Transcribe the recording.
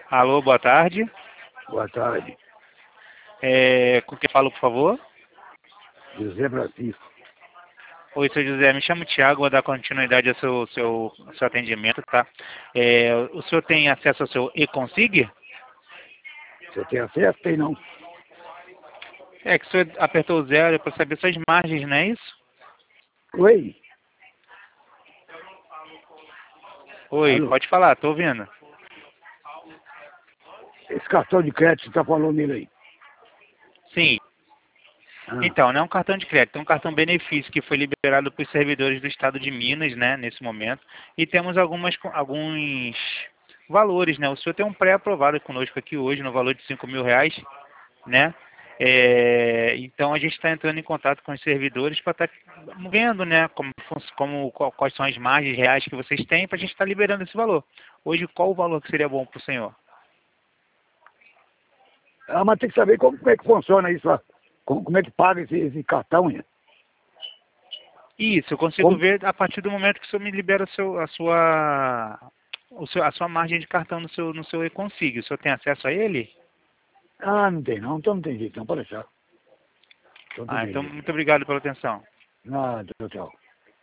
Alô, boa tarde. Boa tarde. Com quem falo, por favor? José Francisco. Oi, seu José, me chamo Thiago, vou dar continuidade ao seu atendimento, tá? O senhor tem acesso ao seu e-consig? Você tem acesso? Tem não? É que o senhor apertou o zero para saber suas margens, não é isso? Oi? Oi, Alô? pode falar, tô ouvindo. Esse cartão de crédito, você tá falando nele aí? Sim. Ah, Então, não é um cartão de crédito, é um cartão benefício que foi liberado para os servidores do estado de Minas, né, nesse momento. E temos alguns valores, né? O senhor tem um pré-aprovado conosco aqui hoje no valor de R$ 5.000, né? Então a gente está entrando em contato com os servidores para estar vendo, né, quais são as margens reais que vocês têm para a gente estar liberando esse valor. Hoje, qual o valor que seria bom para o senhor? mas tem que saber como é que funciona isso lá. Como é que paga esse cartão, hein? Isso, eu consigo Como? ver a partir do momento que o senhor me libera a sua margem de cartão no seu e-consig. O senhor tem acesso a ele? Ah, não tem não. Então não tem jeito, não. Pode deixar. Então não tem Então jeito. muito obrigado pela atenção. Nada, tchau, tchau.